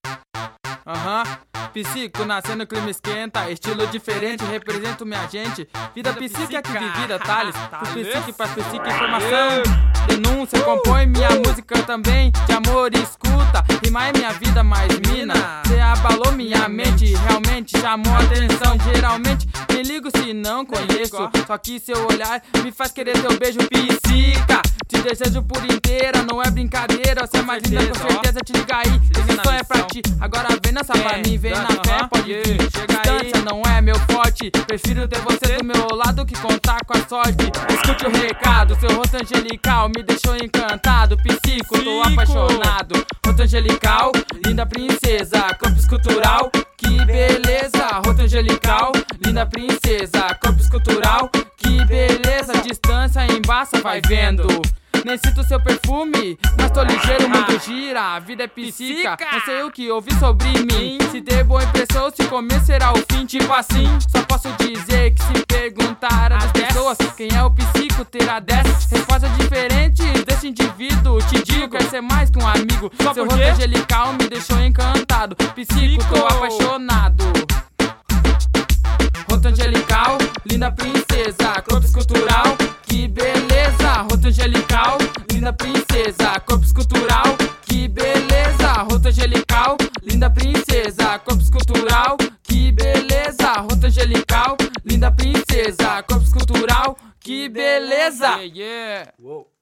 Psico, nascendo, clima esquenta. Estilo diferente, represento minha gente. Vida psíquica que vivida, Thales. Do psique pra psique, informação. Denúncia, compõe minha música também. De amor, escuta. Rimar é minha vida, mais mina. Cê abalou minha mente, realmente chamou atenção. Geralmente, nem ligo se não conheço. Só que seu olhar me faz querer teu beijo, psica. Te desejo por inteira, não é brincadeira. Você é mais linda, com certeza, te liga aí. Esse sonho é pra ti, agora vem dançar pra mim. Vem na fé, pode vir. Distância não é meu forte. Prefiro ter você do meu lado que contar com a sorte. Escute o recado, seu rosto angelical me deixou encantado. Psico, tô apaixonado. Rosto angelical, linda princesa. Corpo escultural, que beleza. Rosto angelical, linda princesa. Corpo escultural, que beleza. Distância embaça, vai vendo. Nem sinto seu perfume, mas tô ligeiro, muito gira. A vida é psíquica, não sei o que ouvi sobre mim. Se der boa impressão, se comer será o fim. Tipo assim, só posso dizer que se perguntar às pessoas quem é o psico, terá 10 respostas diferentes desse indivíduo. Te digo, quer ser mais que um amigo. Seu rosto angelical me deixou encantado. Psico, tô apaixonado. Rosto angelical, linda princesa. Corpo escultural, que beleza. Rosto angelical, linda princesa. Corpo escultural, que beleza. Rosto angelical, linda princesa. Corpo escultural, que beleza. Rosto angelical, linda princesa. Corpo escultural, que beleza. Uou.